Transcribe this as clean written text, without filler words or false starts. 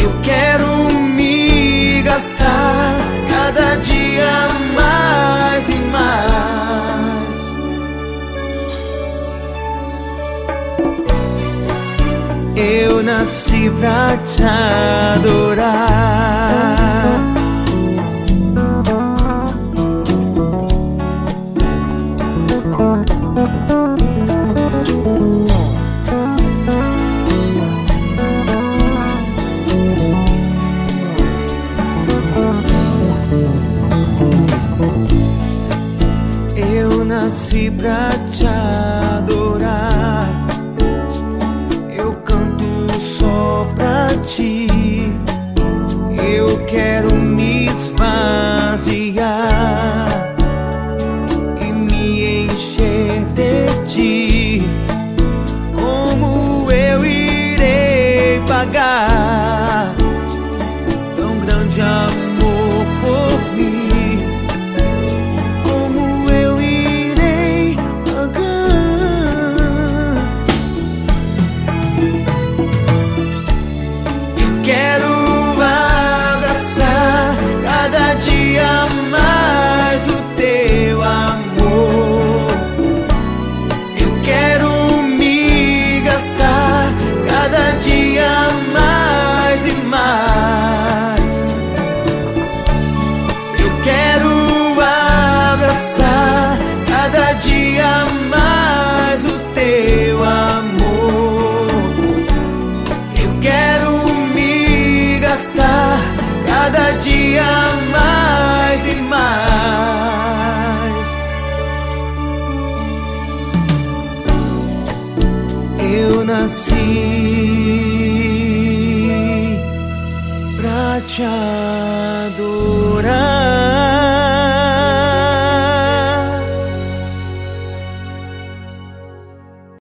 Eu quero me gastar cada dia mais e mais. Eu nasci pra te adorar. Eu nasci pra te adorar. Eu canto só pra ti. Eu quero me esvaziar e me encher de ti. Como eu irei pagar tão grande amor por mim? Mais o teu amor, eu quero me gastar cada dia mais e mais. Eu quero abraçar cada dia mais o teu amor. Eu quero me gastar cada dia mais e mais. Eu nasci pra te adorar.